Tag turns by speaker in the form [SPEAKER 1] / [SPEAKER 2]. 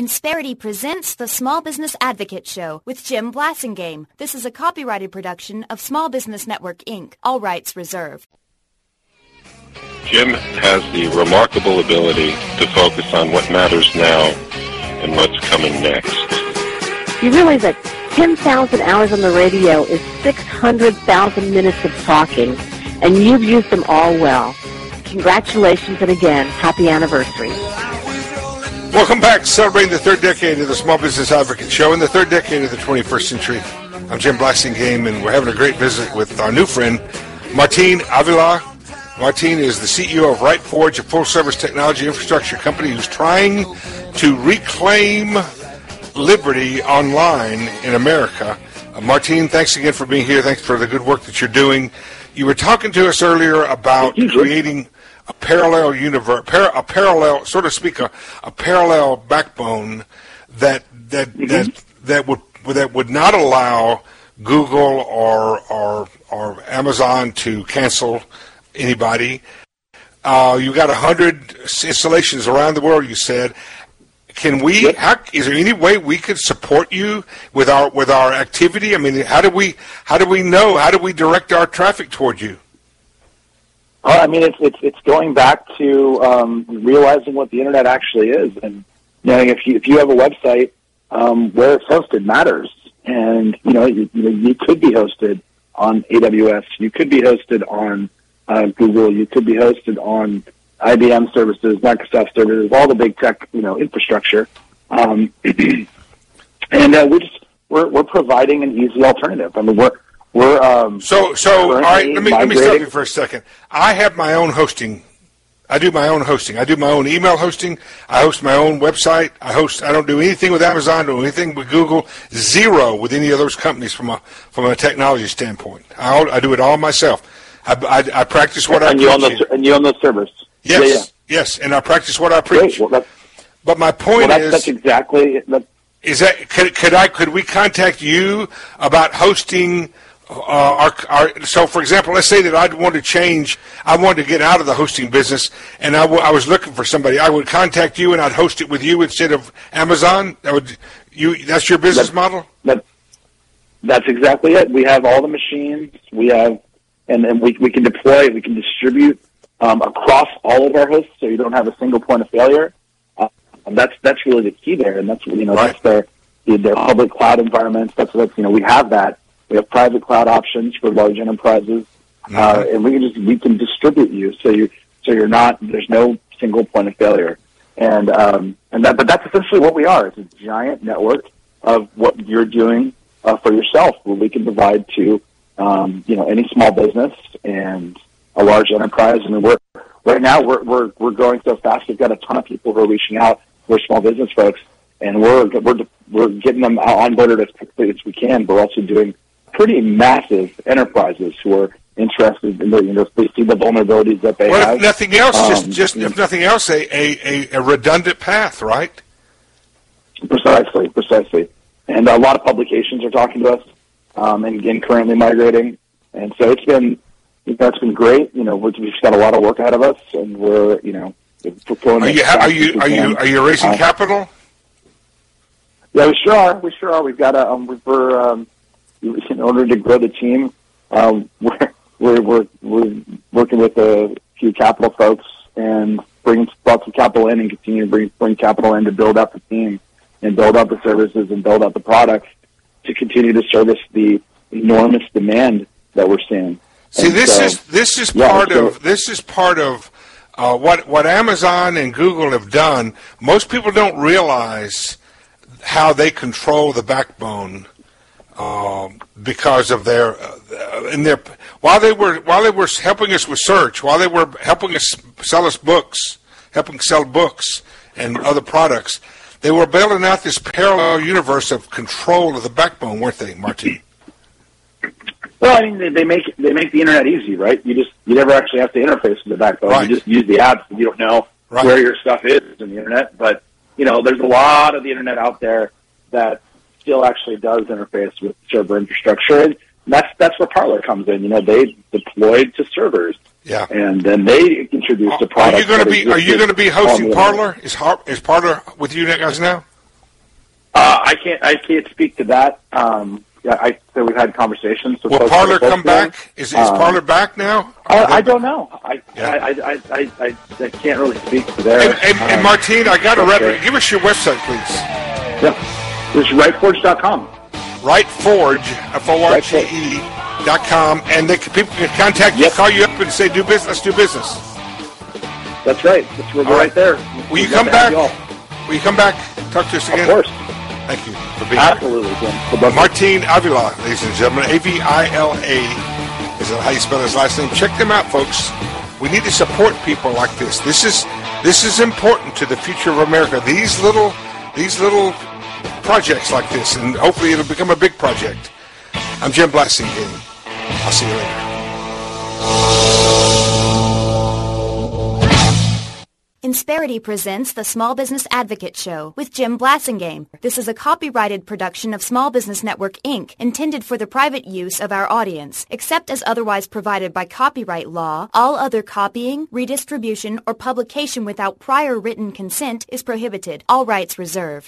[SPEAKER 1] Insperity presents the Small Business Advocate Show with Jim Blasingame. This is a copyrighted production of Small Business Network, Inc. All rights reserved.
[SPEAKER 2] Jim has the remarkable ability to focus on what matters now and what's coming next.
[SPEAKER 3] You realize that 10,000 hours on the radio is 600,000 minutes of talking, and you've used them all well. Congratulations, and again, happy anniversary.
[SPEAKER 4] Welcome back, celebrating the third decade of the Small Business Advocate Show and the third decade of the 21st century. I'm Jim Blasingame, and we're having a great visit with our new friend, Martin Avila. Martin is the CEO of RightForge, a full-service technology infrastructure company who's trying to reclaim liberty online in America. Martin, thanks again for being here. Thanks for the good work that you're doing. You were talking to us earlier about creating a parallel universe, a parallel backbone that would not allow Google or Amazon to cancel anybody. You got 100 installations around the world, you said. Can we? Is there any way we could support you with our activity? I mean, how do we know? How do we direct our traffic toward you?
[SPEAKER 5] I mean, it's going back to realizing what the internet actually is, and if you have a website, where it's hosted matters. And you could be hosted on AWS, you could be hosted on Google, you could be hosted on IBM services, Microsoft services, all the big tech infrastructure, and we're providing an easy alternative. I mean, we're
[SPEAKER 4] So all right, let me stop you for a second. I have my own hosting. I do my own hosting. I do my own email hosting. I host my own website. I don't do anything with Amazon, do anything with Google, zero with any of those companies from a technology standpoint. I do it all myself. I practice what I preach.
[SPEAKER 5] And you own those servers.
[SPEAKER 4] Yes, yes, and I practice what I preach.
[SPEAKER 5] Well,
[SPEAKER 4] but my point is,
[SPEAKER 5] that's exactly.
[SPEAKER 4] Is that could we contact you about hosting? So, for example, let's say that I wanted to get out of the hosting business, and I was looking for somebody. I would contact you, and I'd host it with you instead of Amazon. That's your business model?
[SPEAKER 5] That's exactly it. We have all the machines. We have, and we can deploy. We can distribute across all of our hosts, so you don't have a single point of failure. That's really the key there, and that's
[SPEAKER 4] right.
[SPEAKER 5] That's their public cloud environments. That's we have that. We have private cloud options for large enterprises, and we can distribute you so you're not, there's no single point of failure, but that's essentially what we are. It's a giant network of what you're doing for yourself, where we can provide to any small business and a large enterprise. I mean, right now we're growing so fast. We've got a ton of people who are reaching out. We're small business folks, and we're getting them onboarded as quickly as we can. We're also doing pretty massive enterprises who are interested in they see the vulnerabilities that they have.
[SPEAKER 4] If nothing else, if nothing else, a redundant path, right?
[SPEAKER 5] Precisely. And a lot of publications are talking to us, and currently migrating. And so it's been great. We've got a lot of work ahead of us, and we're going.
[SPEAKER 4] Are you raising capital?
[SPEAKER 5] Yeah, we sure are. We've got in order to grow the team, we're working with a few capital folks and bringing lots of capital in and continue to bring capital in to build out the team and build out the services and build out the products to continue to service the enormous demand that we're seeing.
[SPEAKER 4] See, this is part of what Amazon and Google have done. Most people don't realize how they control the backbone. Because of while they were helping us with search, while they were helping us sell books and other products, they were building out this parallel universe of control of the backbone, weren't they, Martin?
[SPEAKER 5] Well, I mean, they make the internet easy, right? You never actually have to interface with the backbone.
[SPEAKER 4] Right.
[SPEAKER 5] You just use the apps, and you don't know where your stuff is in the internet. But there's a lot of the internet out there that still actually does interface with server infrastructure, and that's where Parler comes in. They deployed to servers, and then they introduced a product.
[SPEAKER 4] Are you going to be hosting Parler? Is Parler with you guys now?
[SPEAKER 5] I can't speak to that. So we've had conversations. With
[SPEAKER 4] Will Parler come back? Is Parler back now?
[SPEAKER 5] I don't know. I can't really speak to that.
[SPEAKER 4] And Martine, I got to wrap it. Give us your website, please.
[SPEAKER 5] Yeah, it's rightforge.com.
[SPEAKER 4] Rightforge, Forge.com, and people can contact you, call you up, and say, let's do business.
[SPEAKER 5] That's right. We're right there.
[SPEAKER 4] Will you come back? Will you come back? Talk to us again.
[SPEAKER 5] Of course.
[SPEAKER 4] Thank you for being
[SPEAKER 5] Absolutely,
[SPEAKER 4] here.
[SPEAKER 5] Jim.
[SPEAKER 4] Martine Avila, ladies and gentlemen, Avila is how you spell his last name. Check them out, folks. We need to support people like this. This is important to the future of America. These little projects like this, and hopefully it'll become a big project. I'm Jim Blasingame. I'll see you later.
[SPEAKER 1] Insperity presents the Small Business Advocate Show with Jim Blasingame. This is a copyrighted production of Small Business Network, Inc., intended for the private use of our audience. Except as otherwise provided by copyright law, all other copying, redistribution, or publication without prior written consent is prohibited. All rights reserved.